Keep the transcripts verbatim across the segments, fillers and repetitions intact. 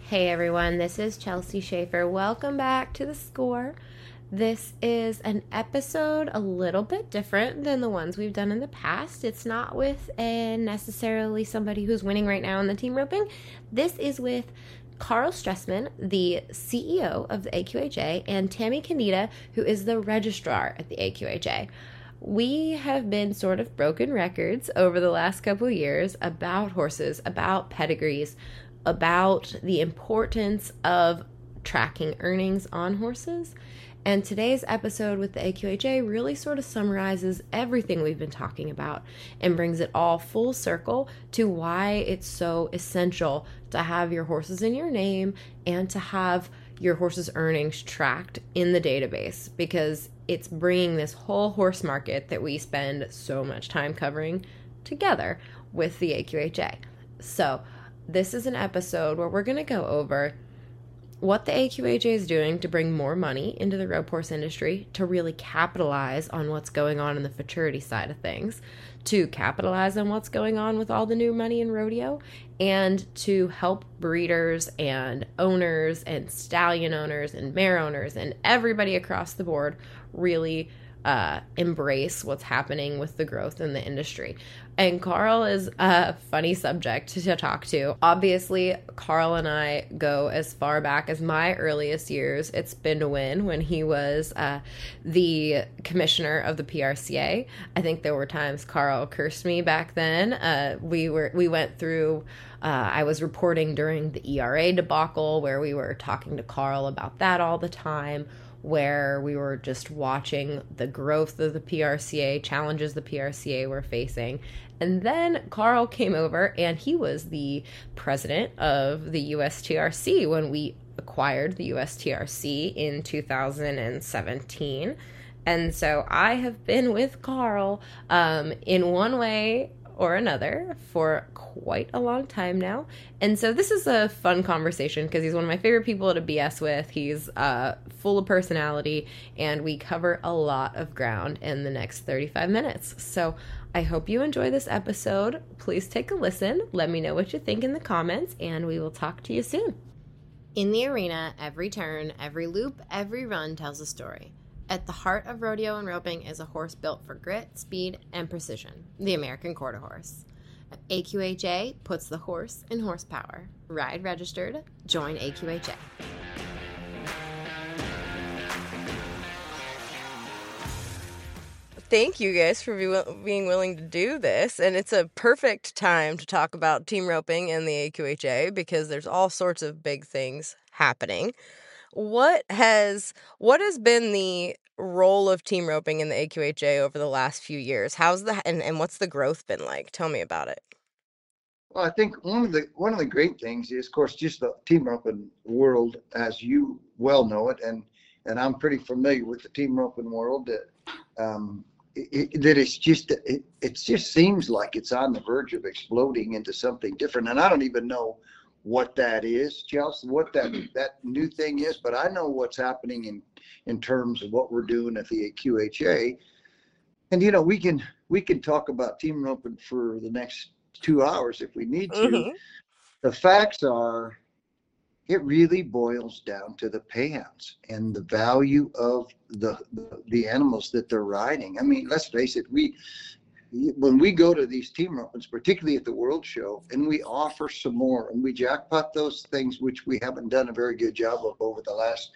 Hey everyone, this is Chelsea Schaefer. Welcome back to The Score. This is an episode a little bit different than the ones we've done in the past. It's not with a necessarily somebody who's winning right now in the team roping. This is with Carl Stressman, the C E O of the A Q H A, and Tammy Kaneda, who is the registrar at the A Q H A. We have been sort of broken records over the last couple years about horses, about pedigrees, about the importance of tracking earnings on horses. And today's episode with the A Q H A really sort of summarizes everything we've been talking about and brings it all full circle to why it's so essential to have your horses in your name and to have your horse's earnings tracked in the database, because it's bringing this whole horse market that we spend so much time covering together with the A Q H A. So this is an episode where we're going to go over what the A Q H A is doing to bring more money into the rope horse industry, to really capitalize on what's going on in the futurity side of things, to capitalize on what's going on with all the new money in rodeo, and to help breeders and owners and stallion owners and mare owners and everybody across the board really uh, embrace what's happening with the growth in the industry. And Carl is a funny subject to talk to. Obviously, Carl and I go as far back as my earliest years at Spin to Win, when he was uh, the commissioner of the P R C A. I think there were times Carl cursed me back then. Uh, we were we went through. Uh, I was reporting during the E R A debacle, where we were talking to Carl about that all the time, where we were just watching the growth of the P R C A, challenges the P R C A were facing. And then Carl came over, and he was the president of the U S T R C when we acquired the U S T R C in two thousand seventeen. And so I have been with Carl um, in one way or another for quite a long time now. And so this is a fun conversation because he's one of my favorite people to B S with. He's uh, full of personality, and we cover a lot of ground in the next thirty-five minutes. So I hope you enjoy this episode. Please take a listen. Let me know what you think in the comments, and we will talk to you soon. In the arena, every turn, every loop, every run tells a story. At the heart of rodeo and roping is a horse built for grit, speed, and precision, the American Quarter Horse. A Q H A puts the horse in horsepower. Ride registered. Join A Q H A. Thank you guys for be, being willing to do this, and it's a perfect time to talk about team roping and the A Q H A because there's all sorts of big things happening. What has what has been the role of team roping in the A Q H A over the last few years? How's the and, and what's the growth been like? Tell me about it. Well, I think one of the one of the great things is, of course, just the team roping world, as you well know it, and and I'm pretty familiar with the team roping world. That um, it, it, that it's just it, it just seems like it's on the verge of exploding into something different, and I don't even know what that is, Chelsea, what that that new thing is, but I know what's happening in in terms of what we're doing at the A Q H A. And you know, we can we can talk about team roping for the next two hours if we need to. Mm-hmm. The facts are, it really boils down to the payouts and the value of the, the the animals that they're riding. I mean, let's face it, we when we go to these team ropings, particularly at the World Show, and we offer some more, and we jackpot those things, which we haven't done a very good job of over the last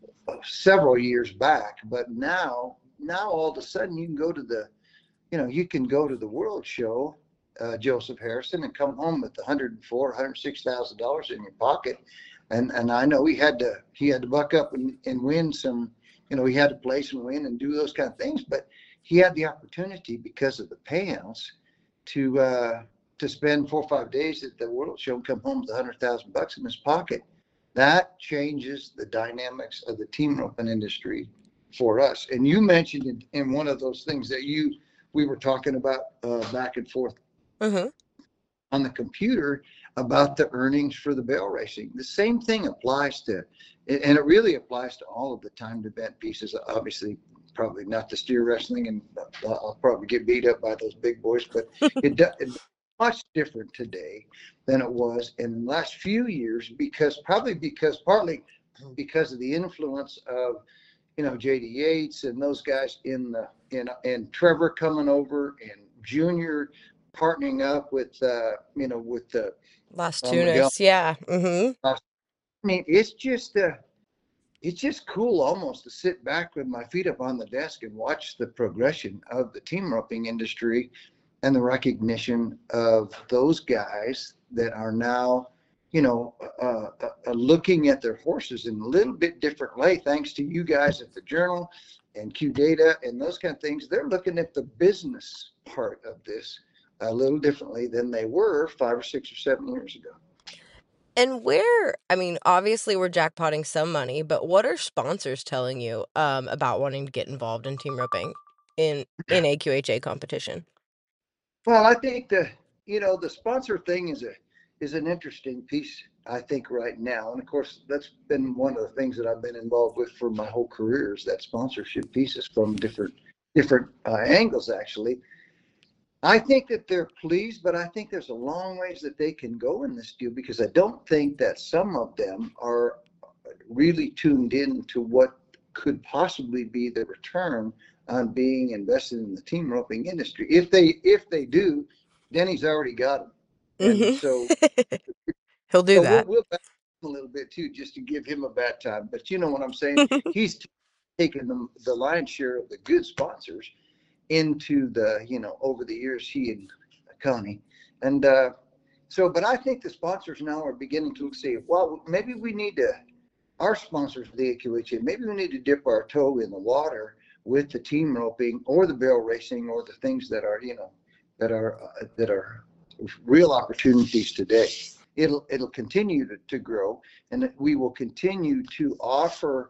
several years back. But now, now all of a sudden, you can go to the, you know, you can go to the World Show, uh, Joseph Harrison, and come home with one hundred four, one hundred six thousand dollars in your pocket. And and I know he had to he had to buck up and, and win some, you know, he had to place and win and do those kind of things, but he had the opportunity, because of the payouts, to uh, to spend four or five days at the World Show and come home with a hundred thousand bucks in his pocket. That changes the dynamics of the team roping industry for us. And you mentioned in, in one of those things that you we were talking about uh, back and forth Mm-hmm. on the computer about the earnings for the barrel racing. The same thing applies to, and it really applies to all of the timed event pieces. Obviously, probably not the steer wrestling, and I'll probably get beat up by those big boys, but it, do, it much different today than it was in the last few years, because probably because partly because of the influence of, you know, J D Yates and those guys in the in and Trevor coming over and Junior partnering up with uh, you know, with the Las uh, Miguel. Tunas, yeah. Mm-hmm. I mean, it's just uh, it's just cool almost to sit back with my feet up on the desk and watch the progression of the team roping industry and the recognition of those guys that are now, you know, uh, uh, uh, looking at their horses in a little bit different way, thanks to you guys at the Journal and Q Data and those kind of things. They're looking at the business part of this a little differently than they were five or six or seven years ago. And where, I mean, obviously we're jackpotting some money, but what are sponsors telling you um, about wanting to get involved in team roping in in A Q H A competition? Well, I think the, you know, the sponsor thing is a is an interesting piece, I think, right now. And of course, that's been one of the things that I've been involved with for my whole career, is that sponsorship pieces from different different uh, angles, actually. I think that they're pleased, but I think there's a long ways that they can go in this deal, because I don't think that some of them are really tuned in to what could possibly be the return on being invested in the team roping industry. If they if they do, Denny's already got them, and Mm-hmm. so He'll do so we'll that. we'll back him a little bit too, just to give him a bad time. But you know what I'm saying? He's taken the, the lion's share of the good sponsors into the, you know, over the years, he and Connie. And uh, so, but I think the sponsors now are beginning to say, well, maybe we need to, our sponsors of the A Q H A, maybe we need to dip our toe in the water with the team roping or the barrel racing or the things that are, you know, that are, uh, that are real opportunities today. It'll, it'll continue to, to grow, and we will continue to offer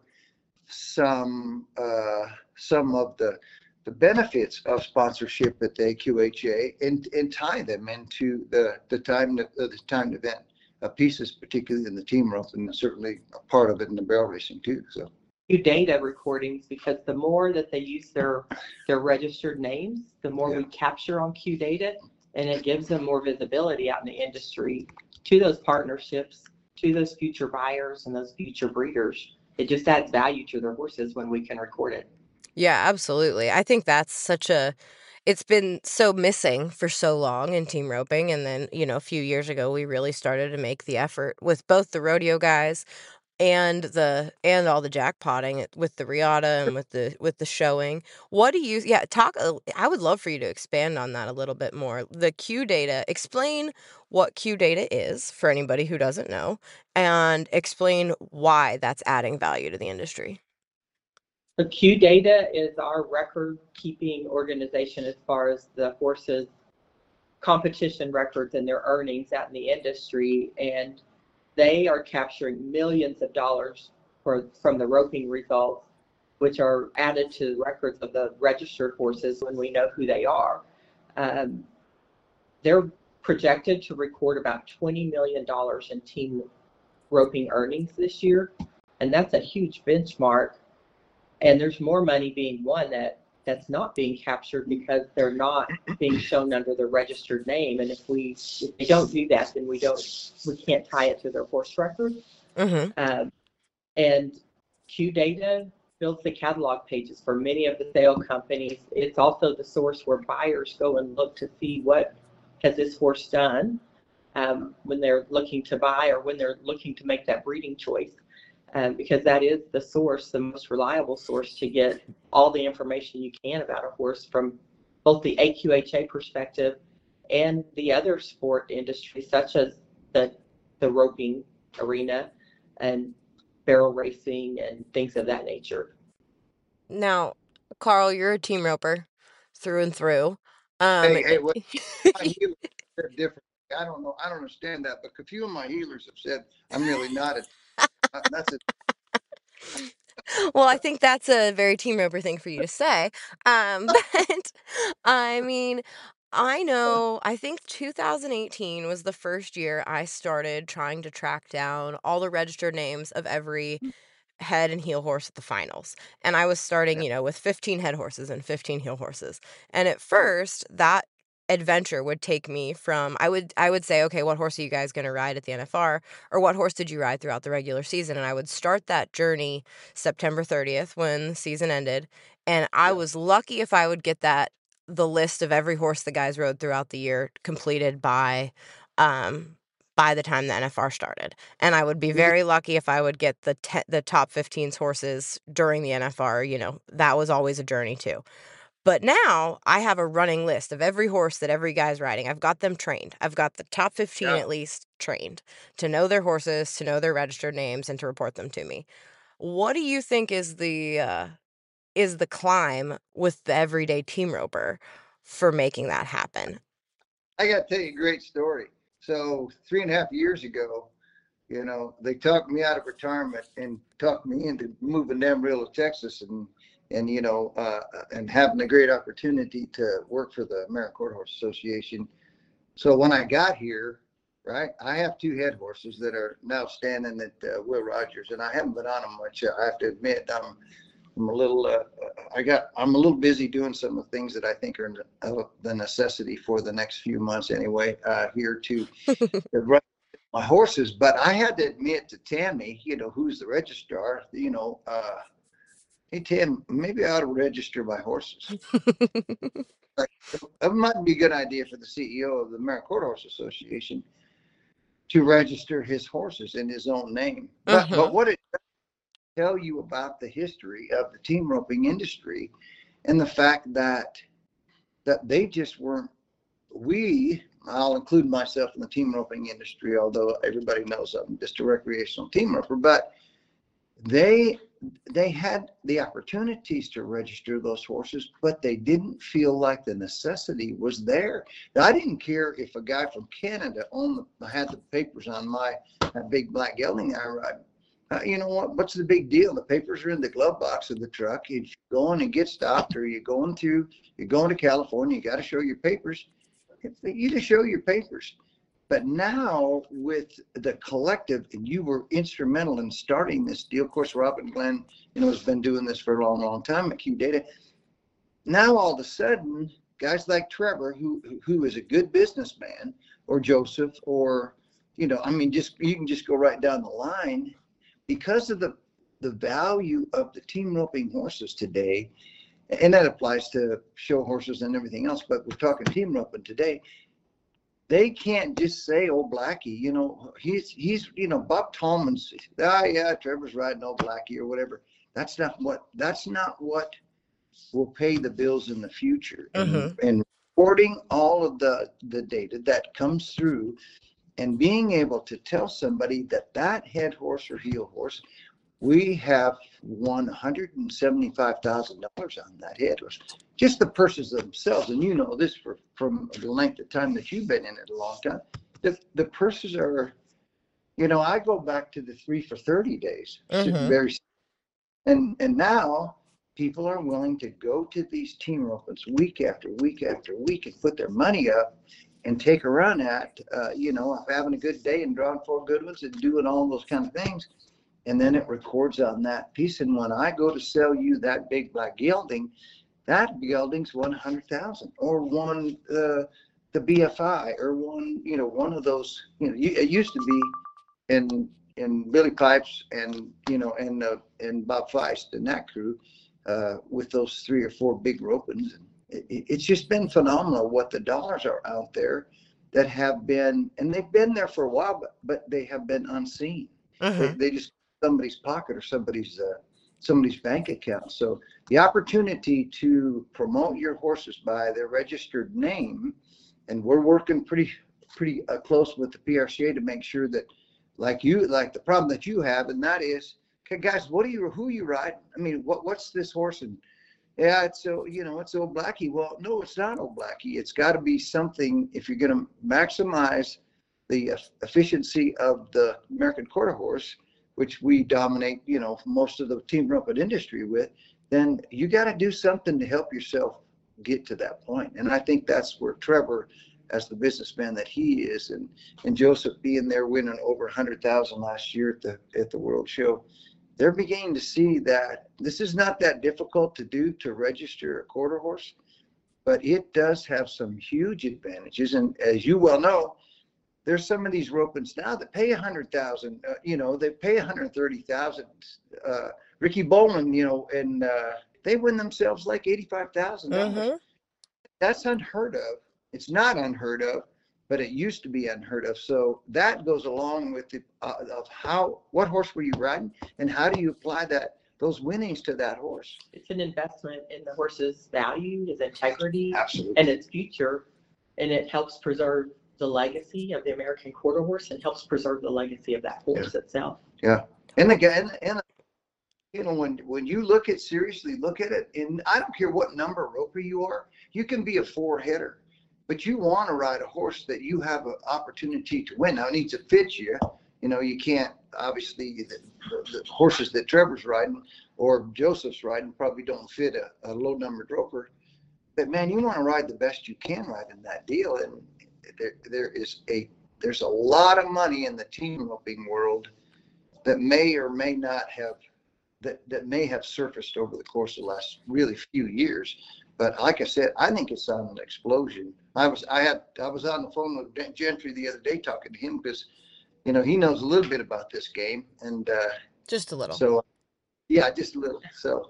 some, uh, some of the, the benefits of sponsorship at the A Q H A, and, and tie them into the, the time, uh, the timed event uh, pieces, particularly in the team rope, and certainly a part of it in the barrel racing too. So data recordings, because the more that they use their their registered names, the more Yeah. we capture on Q Data, and it gives them more visibility out in the industry to those partnerships, to those future buyers and those future breeders. It just adds value to their horses when we can record it. Yeah, absolutely. I think that's such a, it's been so missing for so long in team roping. And then, you know, a few years ago, we really started to make the effort with both the rodeo guys and the and all the jackpotting with the Riata and with the with the showing. What do you, yeah, talk, a- I would love for you to expand on that a little bit more. The Q Data, explain what Q Data is for anybody who doesn't know, and explain why that's adding value to the industry. The Q Data is our record keeping organization as far as the horses competition records and their earnings out in the industry, and they are capturing millions of dollars for, from the roping results, which are added to the records of the registered horses when we know who they are. Um, they're projected to record about twenty million dollars in team roping earnings this year, and that's a huge benchmark. And there's more money being won that that's not being captured because they're not being shown under the registered name. And if we if we don't do that, then we don't we can't tie it to their horse record. Mm-hmm. Um, and Q Data builds the catalog pages for many of the sale companies. It's also the source where buyers go and look to see what has this horse done um, when they're looking to buy or when they're looking to make that breeding choice. Um, because that is the source, the most reliable source to get all the information you can about a horse from both the A Q H A perspective and the other sport industry, such as the the roping arena and barrel racing and things of that nature. Now, Carl, you're a team roper through and through. Um, hey, hey, well, my healers said different. I don't know. I don't understand that, but a few of my healers have said I'm really not a. Uh, that's a. well, I think that's a very team roper thing for you to say. Um, but I mean, I know, I think two thousand eighteen was the first year I started trying to track down all the registered names of every head and heel horse at the finals. And I was starting, you know, with fifteen head horses and fifteen heel horses. And at first, that adventure would take me from I would I would say, okay, what horse are you guys going to ride at the N F R, or what horse did you ride throughout the regular season? And I would start that journey September thirtieth when the season ended, and I Yeah. was lucky if I would get that the list of every horse the guys rode throughout the year completed by um by the time the N F R started. And I would be You- very lucky if I would get the te- the top fifteen horses during the N F R, you know. That was always a journey too. But now I have a running list of every horse that every guy's riding. I've got them trained. I've got the top fifteen Yeah. at least trained to know their horses, to know their registered names, and to report them to me. What do you think is the uh, is the climb with the everyday team roper for making that happen? I got to tell you a great story. So three and a half years ago, you know, they talked me out of retirement and talked me into moving to Amarillo, Texas, and and you know, uh, and having a great opportunity to work for the American Quarter Horse Association. So when I got here, right, I have two head horses that are now standing at uh, Will Rogers, and I haven't been on them much. I have to admit, I'm I'm a little, uh, I got, I'm a little busy doing some of the things that I think are uh, the necessity for the next few months anyway, uh, here to run my horses. But I had to admit to Tammy, you know, who's the registrar, you know, uh, hey, Tim, maybe I ought to register my horses. Like, it might be a good idea for the C E O of the American Quarter Horse Association to register his horses in his own name. But, Mhm. but what it tell you about the history of the team roping industry and the fact that that they just weren't we I'll include myself in the team roping industry, although everybody knows I'm just a recreational team roper, but they they had the opportunities to register those horses, but they didn't feel like the necessity was there. Now, I didn't care if a guy from Canada owned the, had the papers on my that big black gelding I ride. Uh, you know what? What's the big deal? The papers are in the glove box of the truck. You go in and get stopped, or you're going through, you're going to California. You got to show your papers. You just show your papers. But now with the collective, and you were instrumental in starting this deal. Of course, Robin Glenn, you know, has been doing this for a long, long time at Q Data. Now all of a sudden, guys like Trevor, who who is a good businessman, or Joseph, or you know, I mean, just you can just go right down the line. Because of the the value of the team roping horses today, and that applies to show horses and everything else, but we're talking team roping today, they can't just say, oh, Blackie, you know, he's, he's you know, Bob Tallman's, ah, yeah, Trevor's riding old Blackie or whatever. That's not what, that's not what will pay the bills in the future. Mhm. And, and reporting all of the, the data that comes through, and being able to tell somebody that that head horse or heel horse, we have won one hundred seventy-five thousand dollars on that head horse. Just the purses themselves, and you know this for, from the length of time that you've been in it a long time. The, the purses are, you know, I go back to the three for thirty days. Mhm. Very, and and now people are willing to go to these team ropings week after week after week and put their money up and take a run at, uh, you know, having a good day and drawing four good ones and doing all those kind of things. And then it records on that piece. And when I go to sell you that big black gelding, that gelding's one hundred thousand, or one, uh, the B F I, or one, you know, one of those, you know, it used to be in, in Billy Pipes and, you know, and, uh, and Bob Feist and that crew, uh, with those three or four big ropings. It's just been phenomenal what the dollars are out there that have been, and they've been there for a while, but, but they have been unseen. Mhm. They, they just somebody's pocket or somebody's uh, somebody's bank account. So the opportunity to promote your horses by their registered name, and we're working pretty pretty uh, close with the P R C A to make sure that, like you, like the problem that you have, and that is, okay, guys, what do you, who you ride? I mean, what what's this horse? And yeah, it's so, you know, it's old Blackie. Well, no, it's not old Blackie. It's got to be something, if you're going to maximize the efficiency of the American Quarter Horse, which we dominate, you know, most of the team roping industry with, then you got to do something to help yourself get to that point. And I think that's where Trevor, as the businessman that he is, and and Joseph being there winning over one hundred thousand last year at the at the World Show, they're beginning to see that this is not that difficult to do, to register a quarter horse. but it does have some huge advantages. And as you well know, there's some of these ropings now that pay a hundred thousand. Uh, you know, they pay one hundred thirty thousand. Uh, Ricky Bowman, you know, and uh, they win themselves like eighty-five thousand dollars. Mm-hmm. That's unheard of. It's not unheard of, but it used to be unheard of. So that goes along with the uh, of how what horse were you riding, and how do you apply that those winnings to that horse? It's an investment in the horse's value, his integrity, Absolutely. and its future, and it helps preserve the legacy of the American Quarter Horse and helps preserve the legacy of that horse itself. Yeah, and again, and you know, when when you look at seriously look at it, and I don't care what number roper you are, you can be a four header, but you want to ride a horse that you have an opportunity to win. Now it needs to fit you. You know, you can't obviously the, the horses that Trevor's riding or Joseph's riding probably don't fit a, a low numbered roper. But man, you want to ride the best you can ride in that deal, and there there is a there's a lot of money in the team roping world that may or may not have that that may have surfaced over the course of the last really few years. But like I said, I think it's on an explosion. I was I had I was on the phone with Gentry the other day talking to him because, you know, he knows a little bit about this game, and uh, Just a little. so yeah, just a little. So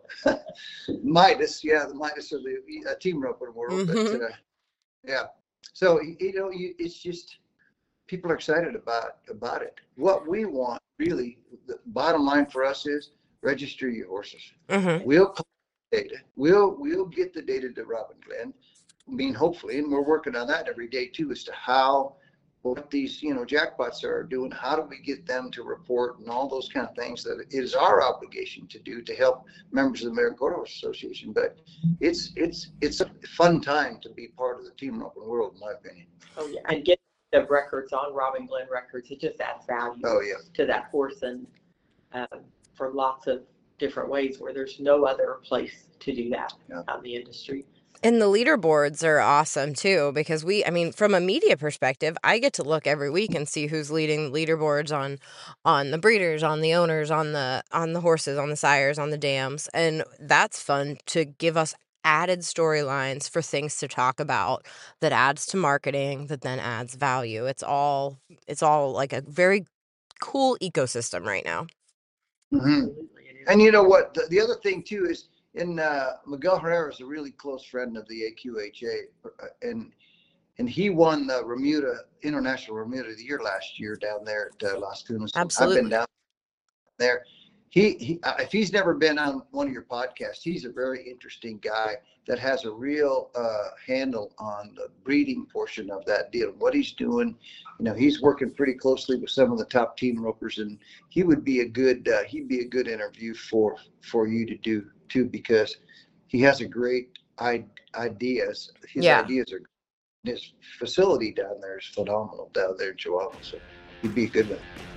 Midas, yeah, the Midas of the uh, team roping world. Mhm. But uh, yeah, so you know, you, it's just people are excited about about it. What we want really, the bottom line for us is register your horses. Mm-hmm. We'll collect data. We'll we'll get the data to Robin Glen. I mean, hopefully, and we're working on that every day too, as to how what these you know jackpots are doing. How do we get them to report and all those kind of things that it is our obligation to do to help members of the American Quarter Horse Association. But it's it's it's a fun time to be part of the team roping world, in my opinion. Oh yeah, and get the records on Robin Glen Records. It just adds value Oh yeah. to that horse, and um, for lots of different ways where there's no other place to do that Yeah. out in the industry. And the leaderboards are awesome too, because we, I mean, from a media perspective, I get to look every week and see who's leading the leaderboards on, on the breeders, on the owners, on the, on the horses, on the sires, on the dams. And that's fun to give us added storylines for things to talk about that adds to marketing, that then adds value. It's all, it's all like a very cool ecosystem right now. Mm-hmm. Absolutely, it is. And you know what? The, the other thing too is, in uh, Miguel Herrera is a really close friend of the A Q H A, uh, and and he won the Remuda International Remuda of the Year last year down there at uh, Las Tunas. Absolutely. I've been down there. He, he uh, if he's never been on one of your podcasts, he's a very interesting guy that has a real uh, handle on the breeding portion of that deal. What he's doing, you know, he's working pretty closely with some of the top team ropers, and he would be a good uh, he'd be a good interview for for you to do too, because he has a great I- ideas. His Yeah. ideas are his facility down there is phenomenal down there in Chihuahua. So he'd be a good one.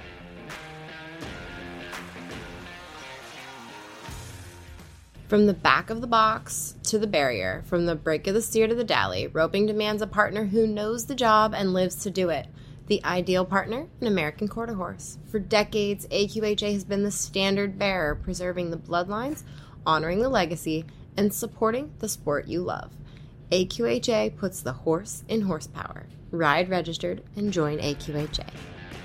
From the back of the box to the barrier, from the break of the steer to the dally, roping demands a partner who knows the job and lives to do it. The ideal partner, an American Quarter Horse. For decades, A Q H A has been the standard bearer, preserving the bloodlines, honoring the legacy, and supporting the sport you love. A Q H A puts the horse in horsepower. Ride registered and join A Q H A.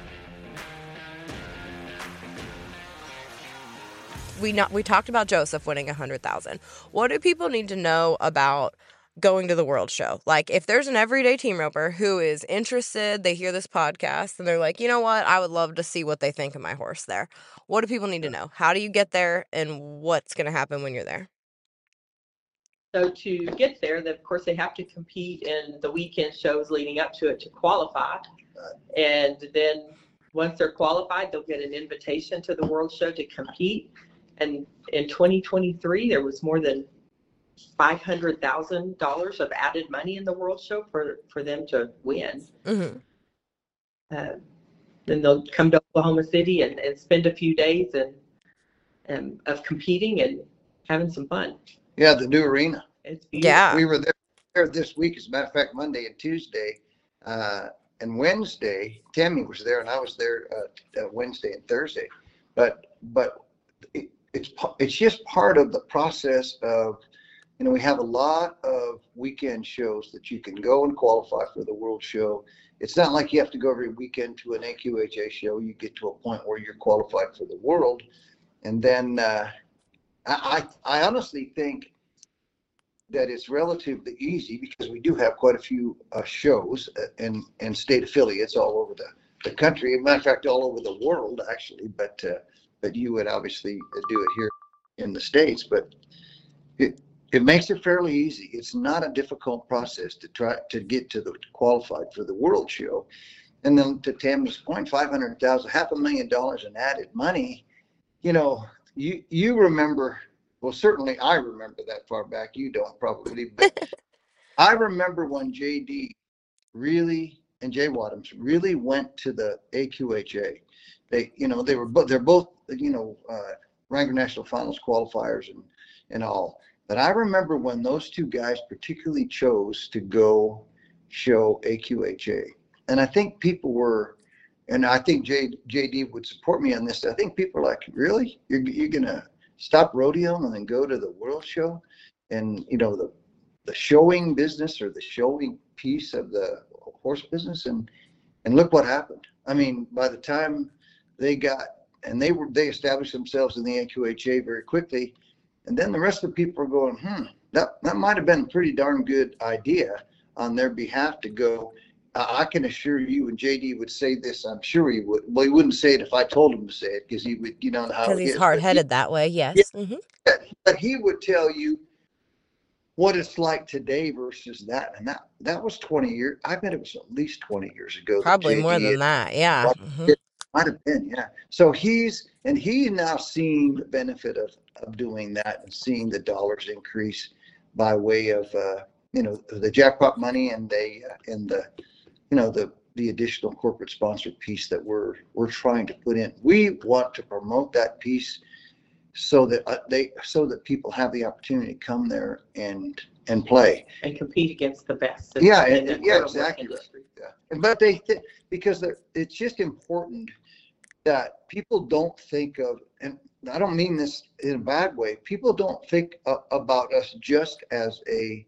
We not we talked about Joseph winning a hundred thousand. What do people need to know about going to the World Show? Like, if there's an everyday team roper who is interested, they hear this podcast and they're like, you know what, I would love to see what they think of my horse there. What do people need to know? How do you get there, and what's going to happen when you're there? So to get there, then of course they have to compete in the weekend shows leading up to it to qualify. And then once they're qualified, they'll get an invitation to the World Show to compete. And in twenty twenty-three, there was more than five hundred thousand dollars of added money in the World Show for, for them to win. Mm-hmm. Uh, then they'll come to Oklahoma City and, and spend a few days and, and of competing and having some fun. Yeah, the new arena. It's beautiful. Yeah. We were there, there this week, as a matter of fact, Monday and Tuesday, uh, and Wednesday. Tammy was there, and I was there uh, uh, Wednesday and Thursday. But but it, it's it's just part of the process of you know, we have a lot of weekend shows that you can go and qualify for the World Show. It's not like you have to go every weekend to an A Q H A show. You get to a point where you're qualified for the World. And then uh, I, I honestly think that it's relatively easy because we do have quite a few uh, shows and, and state affiliates all over the, the country. As a matter of fact, all over the world, actually. But uh, but you would obviously do it here in the States. But it, it makes it fairly easy. It's not a difficult process to try to get to the qualified for the World Show. And then to Tam's point, five hundred thousand, half a million dollars in added money. You know, you you remember. Well, certainly I remember that far back. You don't probably, but I remember when J D really and Jay Wadhams really went to the A Q H A. They, you know, they were both they're both you know uh, Wrangler National Finals qualifiers and and all. But I remember when those two guys particularly chose to go show A Q H A, and I think people were, and I think J, JD would support me on this. I think people are like, really, you're you're gonna stop rodeo and then go to the World Show? And you know, the the showing business or the showing piece of the horse business, and and look what happened. I mean, by the time they got and they were they established themselves in the A Q H A very quickly, and then the rest of the people are going, hmm, that that might have been a pretty darn good idea on their behalf to go. I can assure you, and J D would say this, I'm sure he would. Well, he wouldn't say it if I told him to say it, because he would, you know how Because it he's is. hard-headed that way, Yeah, yes. hmm but he would tell you what it's like today versus that, and that that was twenty years. I bet it was at least twenty years ago that Probably more J D than had, that, yeah. well, hmm it might have been, yeah. So he's and he's now seeing the benefit of of doing that and seeing the dollars increase by way of uh, you know the jackpot money and they uh, and the you know the the additional corporate sponsor piece that we're we're trying to put in. We want to promote that piece so that uh, they so that people have the opportunity to come there and and play and compete against the best. yeah in and, the yeah horse exactly industry. yeah. But they th- because they're, it's just important that people don't think of, and I don't mean this in a bad way, people don't think uh, about us just as a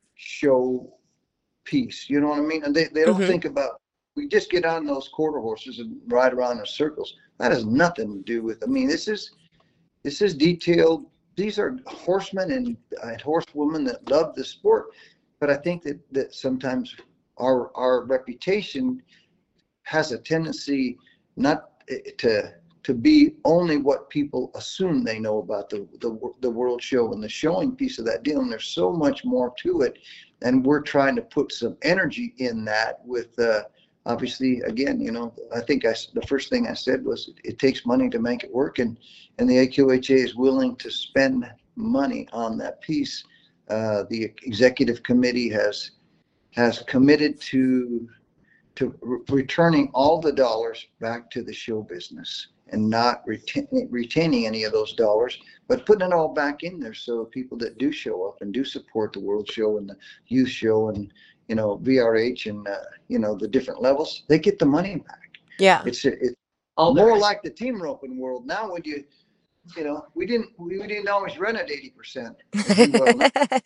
show piece, you know what I mean? And they, they don't hmm think about, we just get on those quarter horses and ride around in circles. That has nothing to do with, I mean, this is, this is detailed. These are horsemen and, and horsewomen that love the sport. But I think that, that sometimes our, our reputation has a tendency not to, to be only what people assume they know about the, the, the World Show and the showing piece of that deal. And there's so much more to it. And we're trying to put some energy in that with, uh, obviously, again, you know, I think I, the first thing I said was it, it takes money to make it work. And, and the A Q H A is willing to spend money on that piece. Uh, the executive committee has has committed to to re- returning all the dollars back to the show business and not retain, retaining any of those dollars, but putting it all back in there so people that do show up and do support the World Show and the Youth Show and, you know, V R H and, uh, you know, the different levels, they get the money back. Yeah. It's it's All more that- like the team roping world. Now when you, you know, we didn't we, we didn't always run at eighty percent. Well,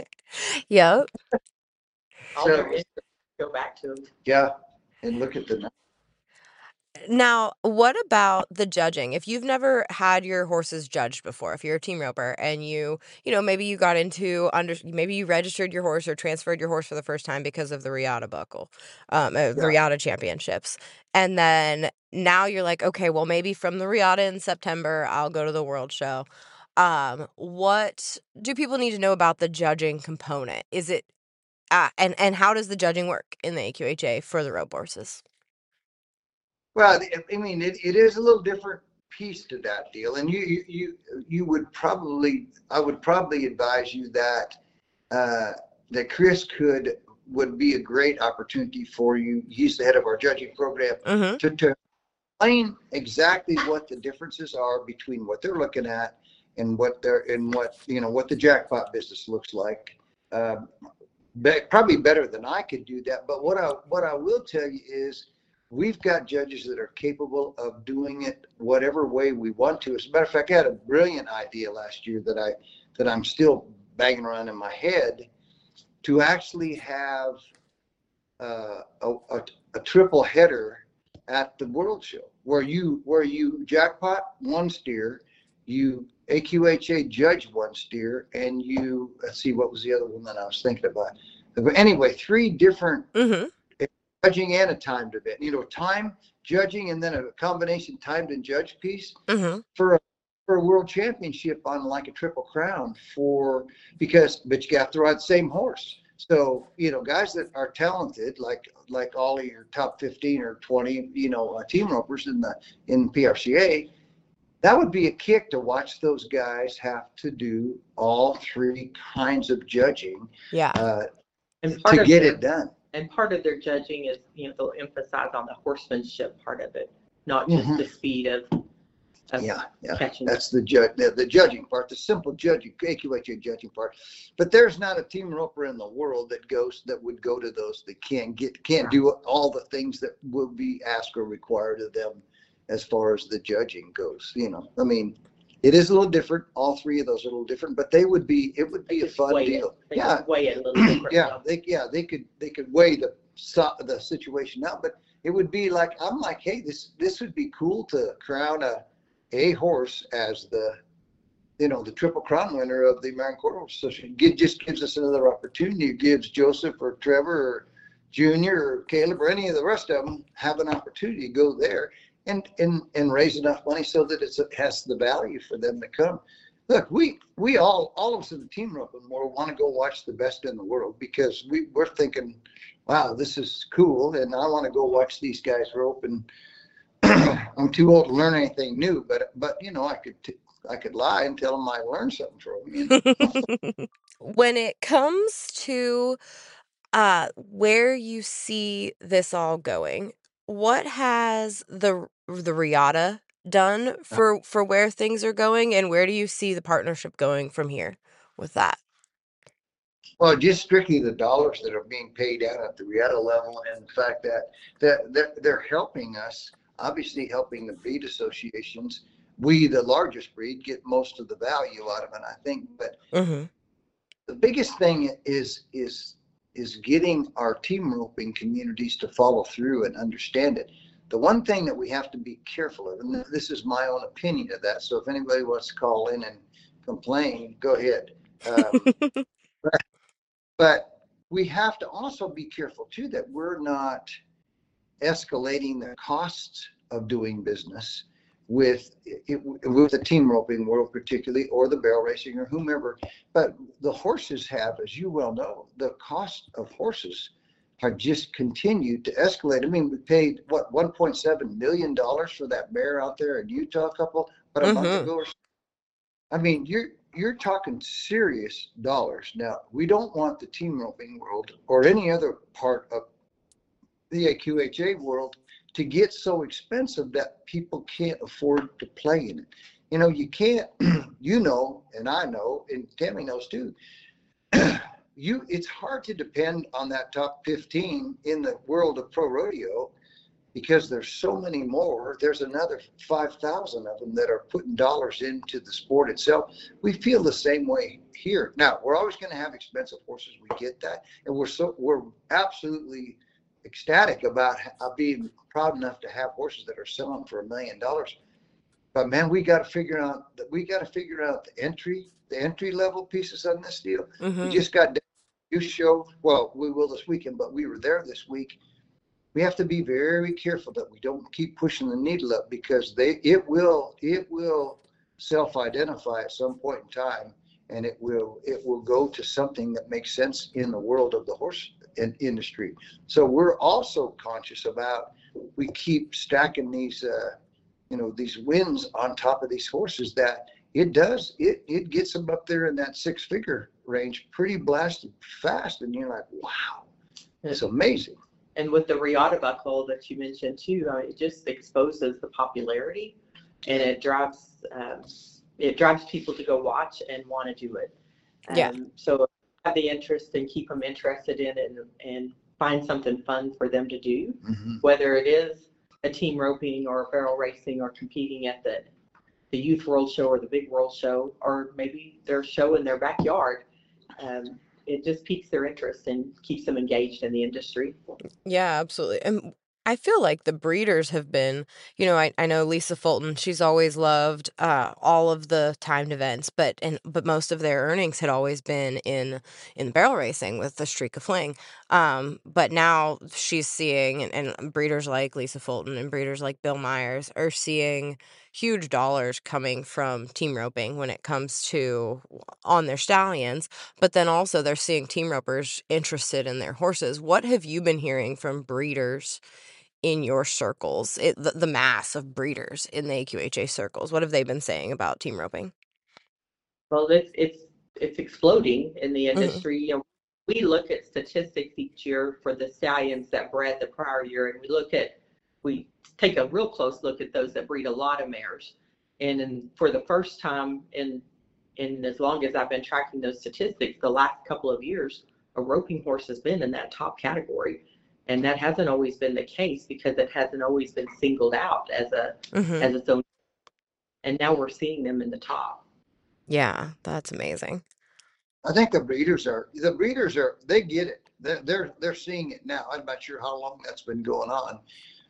Yep. all so, there is to go back to. yeah, and look at the Now, what about the judging? If you've never had your horses judged before, if you're a team roper and you, you know, maybe you got into under, maybe you registered your horse or transferred your horse for the first time because of the Riata buckle, um, uh, the Yeah. Riata championships, and then now you're like, okay, well, maybe from the Riata in September, I'll go to the World Show. Um, what do people need to know about the judging component? Is it, uh, and and how does the judging work in the A Q H A for the rope horses? Well, I mean, it, it is a little different piece to that deal, and you you you, you would probably I would probably advise you that uh, that Chris could would be a great opportunity for you. He's the head of our judging program Mm-hmm. to to explain exactly what the differences are between what they're looking at and what they're and what you know what the jackpot business looks like. Um, be, probably better than I could do that. But what I what I will tell you is we've got judges that are capable of doing it whatever way we want to. As a matter of fact, I had a brilliant idea last year that I that I'm still banging around in my head to actually have uh, a, a, a triple header at the World Show where you where you jackpot one steer, you A Q H A judge one steer, and you let's see what was the other one that I was thinking about. But anyway, three different Mm-hmm. judging and a timed event. You know, time judging and then a combination timed and judge piece Mm-hmm. for a, for a world championship on like a triple crown for because but you got to ride the same horse. So, you know, guys that are talented, like like all of your top fifteen or twenty, you know, uh, team ropers in the in P R C A, that would be a kick to watch those guys have to do all three kinds of judging Yeah. uh, And part to of get their, it done. and part of their judging is, you know, they'll emphasize on the horsemanship part of it, not just Mhm. the speed of, of Yeah, yeah. catching. That's the judge, the, the judging part, the simple judging, A Q H A judging part. But there's not a team roper in the world that goes that would go to those that can't get can't do all the things that will be asked or required of them as far as the judging goes. You know, I mean, it is a little different. All three of those are a little different, but they would be it would be They a just fun weigh deal. It. They Yeah, just weigh it a little different. yeah, they yeah they could they could weigh the so- the situation out, but it would be like I'm like, hey, this this would be cool to crown a a horse as the you know the triple crown winner of the American Quarter Horse Association. It just gives us another opportunity. It gives Joseph or Trevor or Junior or Caleb or any of the rest of them have an opportunity to go there and and and raise enough money so that it's, it has the value for them to come. Look, we we all all of us in the team roping world want to go watch the best in the world because we we're thinking, wow, this is cool, and I want to go watch these guys rope. And I'm too old to learn anything new, but but you know I could t- I could lie and tell them I learned something from them. You know? When it comes to uh where you see this all going, what has the the Riata done for for where things are going, and where do you see the partnership going from here with that? Well, just strictly the dollars that are being paid out at the Riata level, and the fact that that they're, they're helping us, obviously helping the breed associations. We, the largest breed, get most of the value out of it, I think. But Mm-hmm. the biggest thing is is is getting our team roping communities to follow through and understand it. The one thing that we have to be careful of, and this is my own opinion of that, so if anybody wants to call in and complain, go ahead. Um, but we have to also be careful too that we're not escalating the costs of doing business with it, with the team roping world particularly, or the barrel racing or whomever. But the horses have, as you well know, the cost of horses have just continued to escalate. I mean, we paid what one point seven million dollars for that mare out there in Utah a couple but a month Mm-hmm. ago or so. I mean, you're you're talking serious dollars. Now, we don't want the team roping world or any other part of the A Q H A world to get so expensive that people can't afford to play in it. You know, you can't, you know, and I know, and Tammy knows too, you it's hard to depend on that top fifteen in the world of pro rodeo because there's so many more. There's another five thousand of them that are putting dollars into the sport itself. We feel the same way here. Now, we're always going to have expensive horses. We get that. And we're so we're absolutely ecstatic about uh, being proud enough to have horses that are selling for a million dollars. But man, we got to figure out that we got to figure out the entry, the entry level pieces on this deal. Mm-hmm. We just got you show. Well, we will this weekend, but we were there this week. We have to be very careful that we don't keep pushing the needle up because they it will it will self-identify at some point in time, and it will it will go to something that makes sense in the world of the horse industry. So we're also conscious about we keep stacking these uh, you know these wins on top of these horses that it does it it gets them up there in that six figure range pretty blasted fast, and you're like, wow, it's amazing. And with the Riata buckle that you mentioned too, uh, it just exposes the popularity, and it drives um, it drives people to go watch and want to do it. Um, Yeah. So have the interest and keep them interested in it, and, and find something fun for them to do, Mm-hmm. whether it is a team roping or barrel racing or competing at the the Youth World Show or the Big World Show, or maybe their show in their backyard. um, it just piques their interest and keeps them engaged in the industry. Yeah, absolutely. And I feel like the breeders have been, you know, I, I know Lisa Fulton, she's always loved uh, all of the timed events, but and but most of their earnings had always been in in barrel racing with the Streak of Fling. Um, but now she's seeing, and, and breeders like Lisa Fulton and breeders like Bill Myers are seeing huge dollars coming from team roping when it comes to on their stallions, but then also they're seeing team ropers interested in their horses. What have you been hearing from breeders in your circles, it, the, the mass of breeders in the A Q H A circles? What have they been saying about team roping? Well, it's it's it's exploding in the hmm industry. You know, we look at statistics each year for the stallions that bred the prior year, and we look at we take a real close look at those that breed a lot of mares. And in, for the first time in in as long as I've been tracking those statistics, the last couple of years, a roping horse has been in that top category. And that hasn't always been the case because it hasn't always been singled out as a hmm as its own. And now we're seeing them in the top. Yeah, that's amazing. I think the breeders are the breeders are they get it. They're they're, they're seeing it now. I'm not sure how long that's been going on,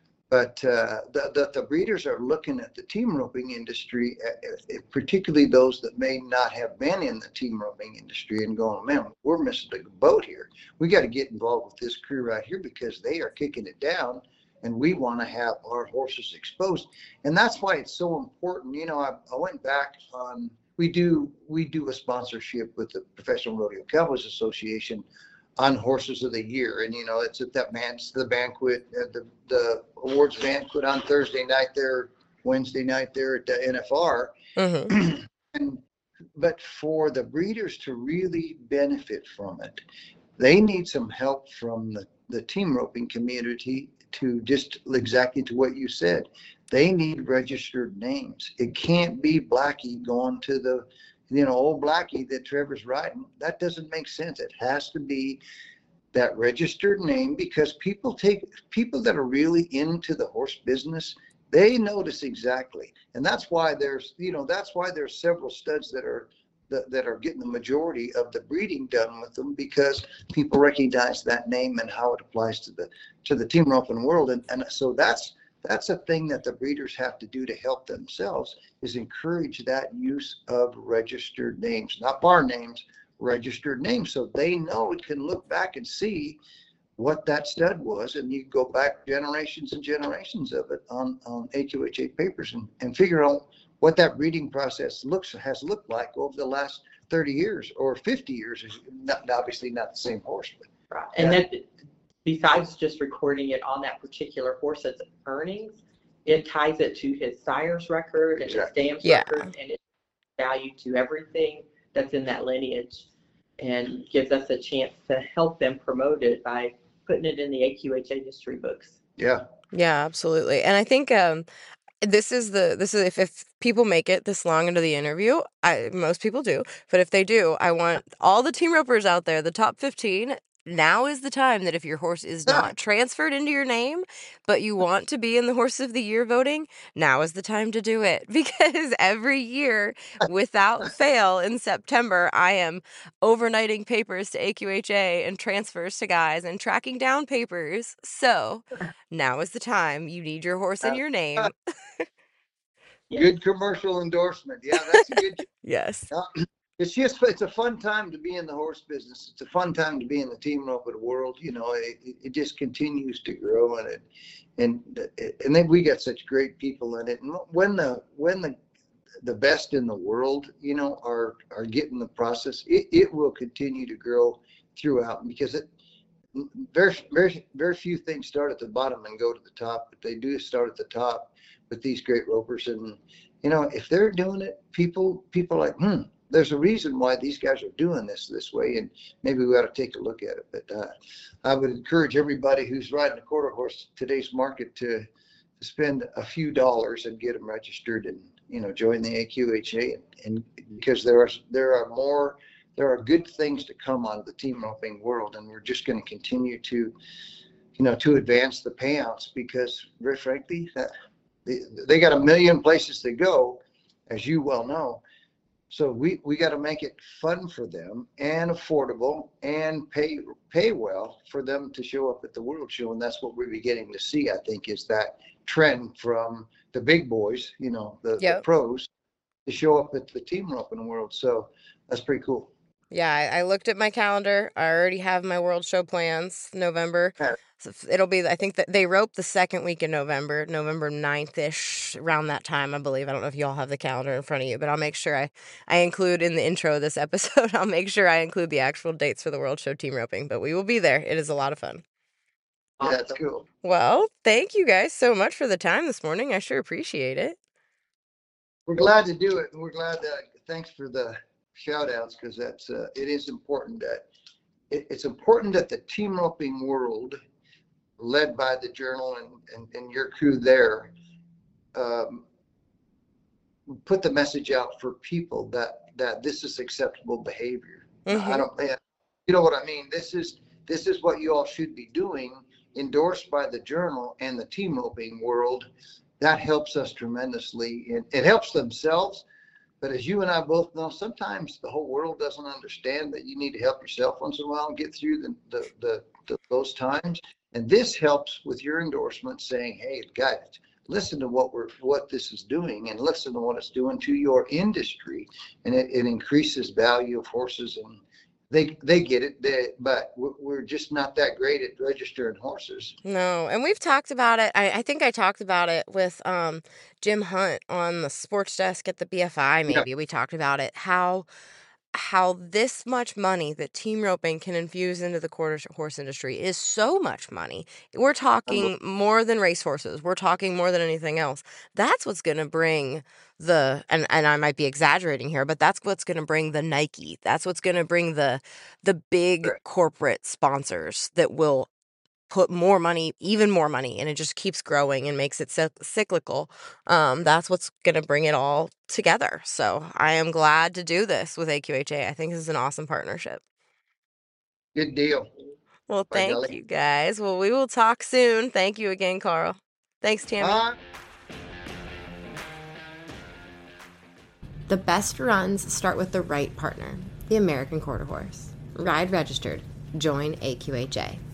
but uh, the, the the breeders are looking at the team roping industry, uh, particularly those that may not have been in the team roping industry, and going, man, we're missing the boat here. We got to get involved with this crew right here because they are kicking it down, and we want to have our horses exposed. And that's why it's so important. You know, I, I went back on. We do we do a sponsorship with the Professional Rodeo Cowboys Association on Horses of the Year, and you know it's at that man the banquet, uh, the the awards banquet on Thursday night there, Wednesday night there at the N F R. hmm and but for the breeders to really benefit from it, they need some help from the the team roping community to just exactly to what you said. They need registered names. It can't be Blackie going to the, you know, old Blackie that Trevor's riding. That doesn't make sense. It has to be that registered name because people take people that are really into the horse business, they notice exactly. And that's why there's, you know, that's why there's several studs that are that, that are getting the majority of the breeding done with them because people recognize that name and how it applies to the to the team roping world. And and so that's that's a thing that the breeders have to do to help themselves is encourage that use of registered names, not bar names, registered names, so they know it can look back and see what that stud was, and you go back generations and generations of it on, on A Q H A papers and, and figure out what that breeding process looks has looked like over the last thirty years or fifty years. Not, obviously not the same horse, but Right. And that besides just recording it on that particular horse's earnings, it ties it to his sire's record and Exactly. his dam's Yeah. record, and it's value to everything that's in that lineage, and gives us a chance to help them promote it by putting it in the A Q H A history books. yeah. Yeah, absolutely. And I think um, this is the this is if, if people make it this long into the interview, I most people do, but if they do, I want all the team ropers out there, the top fifteen. Now is the time that if your horse is not transferred into your name, but you want to be in the Horse of the Year voting, now is the time to do it. Because every year, without fail, in September, I am overnighting papers to A Q H A and transfers to guys and tracking down papers. So now is the time. You need your horse in your name. Good commercial endorsement. Yeah, that's a good. Yes. Uh, it's just it's a fun time to be in the horse business. It's a fun time to be in the team roping world. You know, it, it just continues to grow, and it and and then we got such great people in it. And when the when the the best in the world, you know, are are getting the process, it, it will continue to grow throughout because it very very very few things start at the bottom and go to the top, but they do start at the top with these great ropers. And you know, if they're doing it, people people are like, hmm, there's a reason why these guys are doing this this way, and maybe we ought to take a look at it. But uh, I would encourage everybody who's riding a quarter horse today's market to, to spend a few dollars and get them registered and, you know, join the A Q H A, and, and because there are there are more there are good things to come out of the team roping world, and we're just going to continue to, you know, to advance the payouts because, very frankly, that they, they got a million places to go, as you well know. So we, we got to make it fun for them and affordable and pay pay well for them to show up at the World Show. And that's what we're beginning to see, I think, is that trend from the big boys, you know, the, Yep. the pros, to show up at the team roping world. So that's pretty cool. Yeah, I, I looked at my calendar. I already have my World Show plans, November. Yeah. So it'll be, I think that they rope the second week in November, November ninth-ish, around that time, I believe. I don't know if you all have the calendar in front of you, but I'll make sure I, I include in the intro of this episode, I'll make sure I include the actual dates for the World Show team roping, but we will be there. It is a lot of fun. Yeah, that's cool. Well, thank you guys so much for the time this morning. I sure appreciate it. We're glad to do it. And we're glad that, thanks for the shout outs, because that's, uh, it is important that, it, it's important that the team roping world, led by the Journal and, and, and your crew there, um, put the message out for people that, that this is acceptable behavior. Mhm. I don't, you know what I mean? This is, this is what you all should be doing, endorsed by the Journal and the team roping world. That helps us tremendously. And it helps themselves. But as you and I both know, sometimes the whole world doesn't understand that you need to help yourself once in a while and get through the, the, the, the those times. And this helps with your endorsement, saying, hey, guys, listen to what we're what this is doing, and listen to what it's doing to your industry. And it, it increases value of horses, and they they get it. They, but we're just not that great at registering horses. No, and we've talked about it. I, I think I talked about it with um, Jim Hunt on the sports desk at the B F I. Maybe we talked about it. How how this much money that team roping can infuse into the quarter horse industry is so much money. We're talking more than racehorses. We're talking more than anything else. That's what's going to bring the, and, and I might be exaggerating here, but that's what's going to bring the Nike. That's what's going to bring the the big Right. corporate sponsors that will put more money, even more money, and it just keeps growing and makes it cyc- cyclical. Um, that's what's going to bring it all together. So I am glad to do this with A Q H A. I think this is an awesome partnership. Good deal. Well, By thank golly. you guys. Well, we will talk soon. Thank you again, Carl. Thanks, Tammy. Uh, The best runs start with the right partner, the American Quarter Horse. Ride registered. Join A Q H A.